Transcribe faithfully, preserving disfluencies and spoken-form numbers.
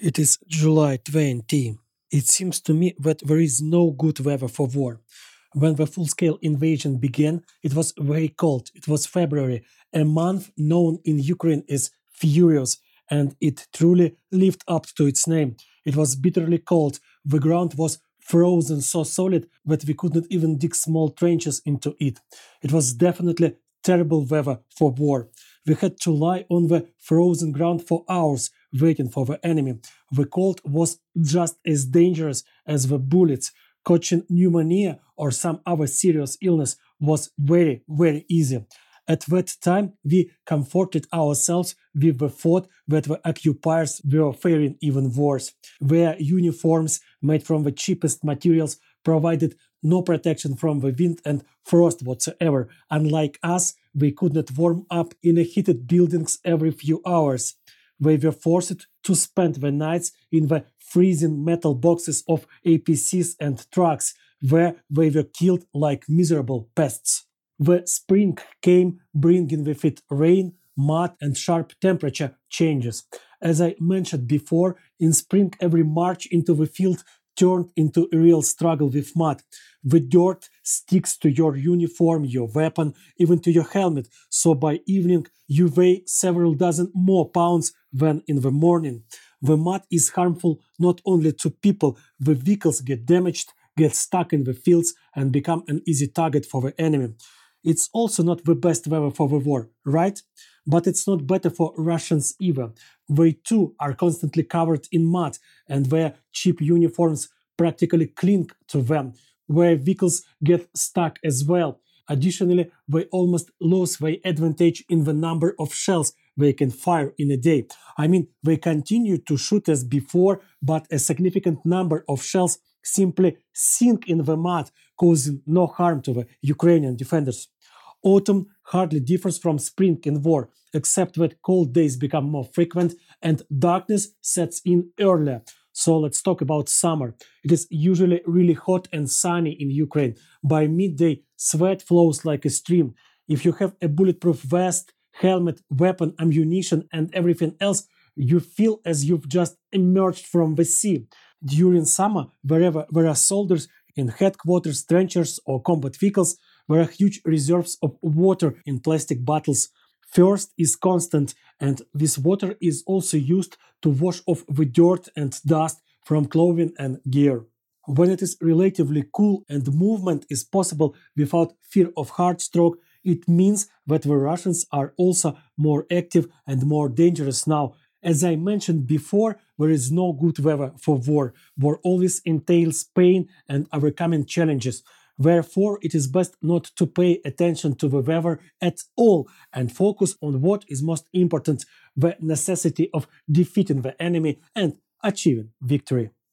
It is July twentieth. It seems to me that there is no good weather for war. When the full scale invasion began, it was very cold. It was February, a month known in Ukraine as furious, and it truly lived up to its name. It was bitterly cold. The ground was frozen so solid that we could not even dig small trenches into it. It was definitely terrible weather for war. We had to lie on the frozen ground for hours, waiting for the enemy. The cold was just as dangerous as the bullets. Catching pneumonia or some other serious illness was very, very easy. At that time, we comforted ourselves with the thought that the occupiers were faring even worse. Their uniforms, made from the cheapest materials, provided no protection from the wind and frost whatsoever. Unlike us, they could not warm up in heated buildings every few hours. They were forced to spend the nights in the freezing metal boxes of A P Cs and trucks, where they were killed like miserable pests. The spring came, bringing with it rain, mud, and sharp temperature changes. As I mentioned before, in spring every march into the field turned into a real struggle with mud. The dirt sticks to your uniform, your weapon, even to your helmet, so by evening you weigh several dozen more pounds than in the morning. The mud is harmful not only to people, the vehicles get damaged, get stuck in the fields, and become an easy target for the enemy. It's also not the best weather for the war, right? But it's not better for Russians either. They too are constantly covered in mud, and their cheap uniforms practically cling to them. Their vehicles get stuck as well. Additionally, they almost lose their advantage in the number of shells they can fire in a day. I mean, they continue to shoot as before, but a significant number of shells simply sink in the mud, causing no harm to the Ukrainian defenders. Autumn hardly differs from spring in war, except that cold days become more frequent and darkness sets in earlier. So let's talk about summer. It is usually really hot and sunny in Ukraine. By midday, sweat flows like a stream. If you have a bulletproof vest, helmet, weapon, ammunition, and everything else, you feel as you've just emerged from the sea. During summer, wherever there are soldiers in headquarters, trenches, or combat vehicles, there are huge reserves of water in plastic bottles. Thirst is constant, and this water is also used to wash off the dirt and dust from clothing and gear. When it is relatively cool and movement is possible without fear of heart stroke, it means that the Russians are also more active and more dangerous now. As I mentioned before, there is no good weather for war. War always entails pain and overcoming challenges. Therefore, it is best not to pay attention to the weather at all and focus on what is most important, the necessity of defeating the enemy and achieving victory.